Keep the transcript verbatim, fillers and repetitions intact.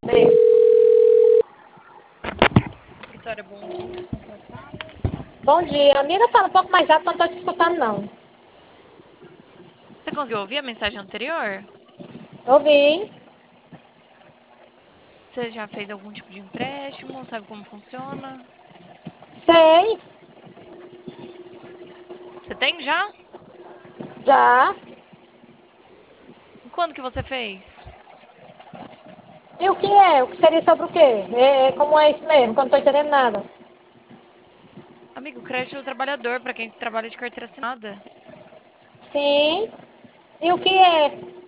Beijo. Vitória, bom dia. Com quem eu falo? Bom dia. Amiga, fala um pouco mais alto, não tô te escutando, não. Você conseguiu ouvir a mensagem anterior? Ouvi. Você já fez algum tipo de empréstimo? Sabe como funciona? Sei. Você tem já? Já. E quando que você fez? E o que é? O que seria sobre o quê? É, como é isso mesmo? Que eu não tô entendendo nada. Amigo, crédito do trabalhador, para quem trabalha de carteira assinada. Sim. E o que é?